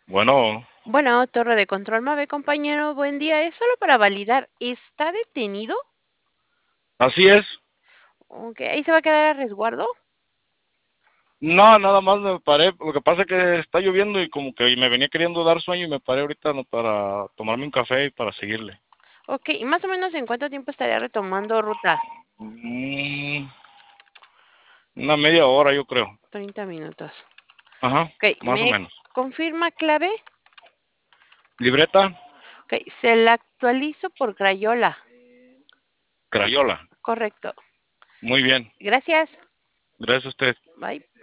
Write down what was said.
Bueno, Bueno, torre de control Mave, compañero, buen día. Es solo para validar. ¿Está detenido? así es. Ok, ahí se va a quedar a resguardo. No, nada más me paré. Lo que pasa es que está lloviendo y como que me venía queriendo dar sueño y me paré ahorita para tomarme un café y para seguirle. Ok, ¿y más o menos en cuánto tiempo estaría retomando ruta? Mm, una media hora, yo creo. 30 minutos. Ajá, Ok, más o ¿me menos. confirma clave? Libreta, Ok, se la actualizo por Crayola. Crayola. Correcto. Muy bien. Gracias. Gracias a usted. Bye.